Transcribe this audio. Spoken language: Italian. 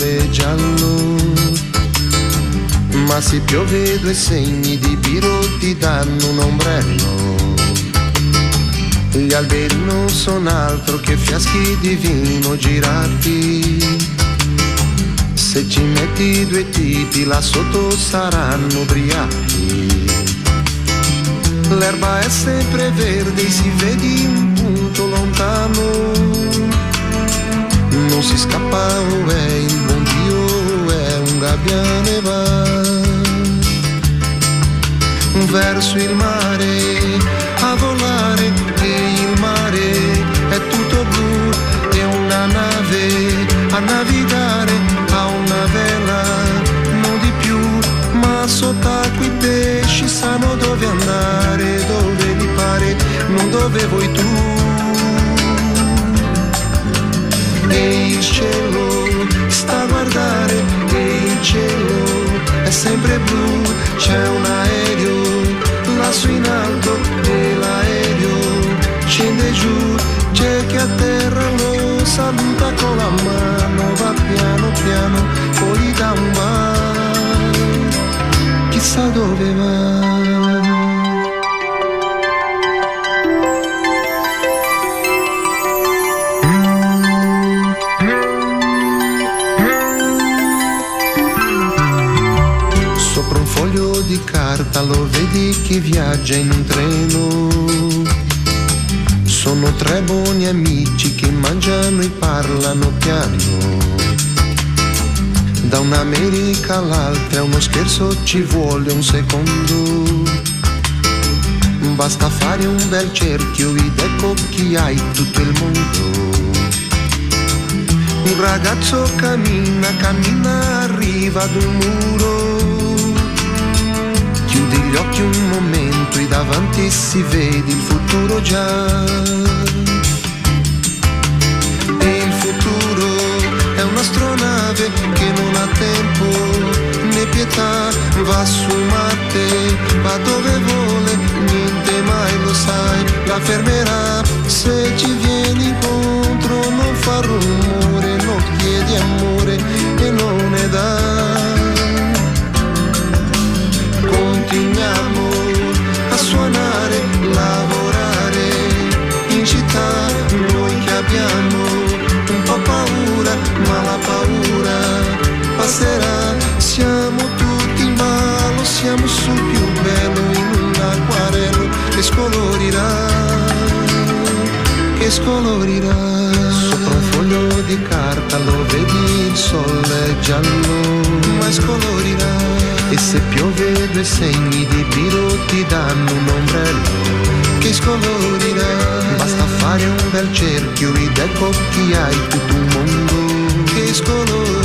sole giallo, ma se piove 2 segni di biro ti danno un ombrello. Gli alberi non sono altro che fiaschi di vino girati, se ci metti 2 tipi là sotto saranno ubriachi. L'erba è sempre verde, si vede un punto lontano, non si scappa, oh, è il buon Dio, è un gabbiane va verso il mare a volare, e il mare è tutto blu, e una nave a navigare a una vela, non di più, ma sott'acqua i pesci sanno dove andare, dove gli pare, non dove vuoi tu. E il cielo sta a guardare, e il cielo è sempre blu, c'è un aereo lassù in alto e l'aereo scende giù, c'è chi a terra lo saluta con la mano, va piano piano, poi gli dà un bacio, chissà dove va. Di carta lo vedi che viaggia in un treno, sono 3 buoni amici che mangiano e parlano piano, da un'America all'altra uno scherzo ci vuole un secondo, basta fare un bel cerchio ed ecco chi hai tutto il mondo. Un ragazzo cammina, cammina, arriva ad un muro, chiudi gli occhi un momento e davanti si vede il futuro già. E il futuro è un'astronave che non ha tempo né pietà, va su Marte, va dove vuole, niente mai lo sai, la fermerà. Se ci vieni incontro non fa rumore, non chiedi amore e non ne dà. Continuiamo a suonare, lavorare in città, noi che abbiamo un po' paura, ma la paura passerà, siamo tutti in ballo, siamo sul più bello in un acquarello che scolorirà, che scolorirà. Sopra un foglio di carta lo vedi, il sole è giallo, ma scolorirà. E se piove 2 segni di biro ti danno un ombrello che scolorirà, basta fare un bel cerchio ed ecco chi hai tutto un mondo che scolorirà.